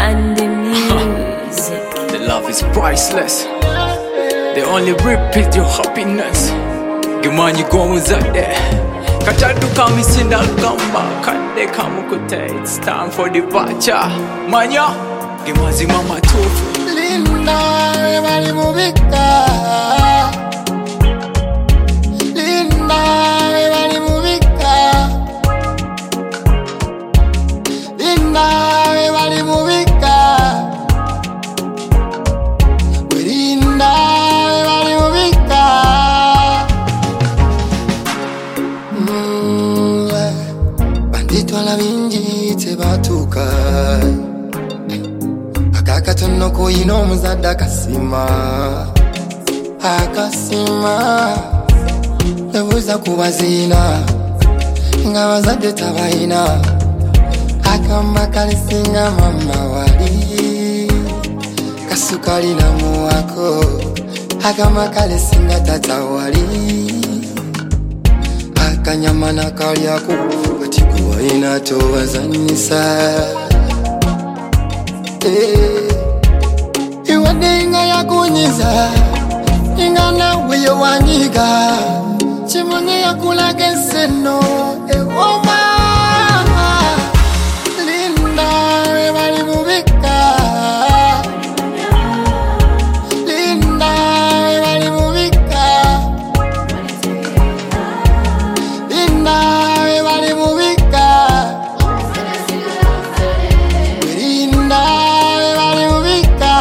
and the music. The love is priceless. They only repeat your happiness. Gimani you goes out there. Kachadu kami sinda gamba kande kamukute. It's time for departure. Manya, gimazi mama tofu. Linda, everybody mubika. Linda, everybody mubika. Linda, everybody mubika. Linda, everybody mubika. Bandito la vinji te batuka. Akakatono ko ino muzada kasima. Akasima Lebuza kubazina Nga wazade tabaina Akamba kalisinga mama wali Kasukali na muwako Akamba kalisinga tata wali Akanyama na kali yako Batikuwa inatoa zanisa Iwade inga ya kunyiza Inga na weyo wanyiga Chimunye ya kula geseno Ewoma Linda everybody mubika Linda everybody mubika Linda everybody mubika Linda everybody mubika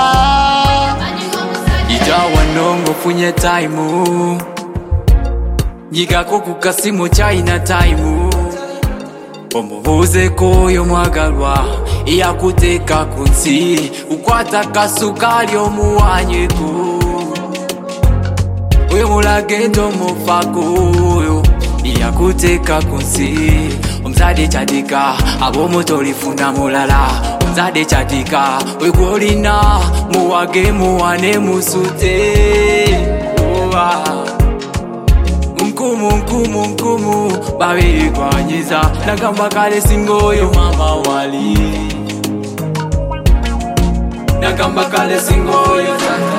Ijawa nongo funye taimu Nyiga koku kasimu China taimu Omubuze koyo mwagalwa Iya kuteka kunsi Ukwata kasukali omuwanyeku Uyo mulagendo mufako Iya kuteka kunsi Omzade chadika Abo motolifuna mulala Omzade chadika Uyo kuolina Muwage muwane musute Nkumu babiri kwanyiza Nagamba kale singoyo mama wali Nagamba kale singoyo tata